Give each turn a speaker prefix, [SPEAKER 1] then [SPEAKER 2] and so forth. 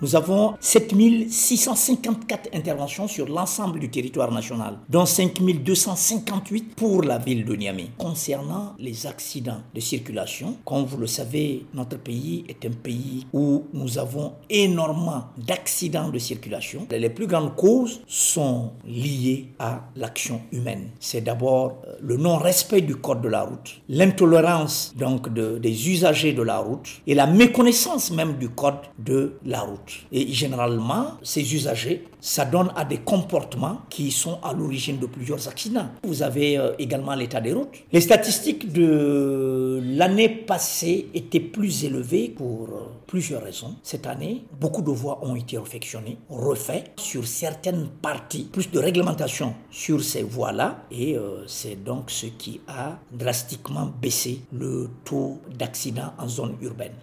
[SPEAKER 1] Nous avons 7 654 interventions sur l'ensemble du territoire national, dont 5 258 pour la ville de Niamey. Concernant les accidents de circulation, comme vous le savez, notre pays est un pays où nous avons énormément d'accidents de circulation. Les plus grandes causes sont liées à l'action humaine. C'est d'abord le non-respect du code de la route, l'intolérance donc des usagers de la route et la méconnaissance même du code de la route. Et généralement, ces usagers s'adonnent à des comportements qui sont à l'origine de plusieurs accidents. Vous avez également l'état des routes. Les statistiques de l'année passée étaient plus élevées pour plusieurs raisons. Cette année, beaucoup de voies ont été réfectionnées, refaites sur certaines parties, plus de réglementation sur ces voies-là, et c'est donc ce qui a drastiquement baissé le taux d'accidents en zone urbaine.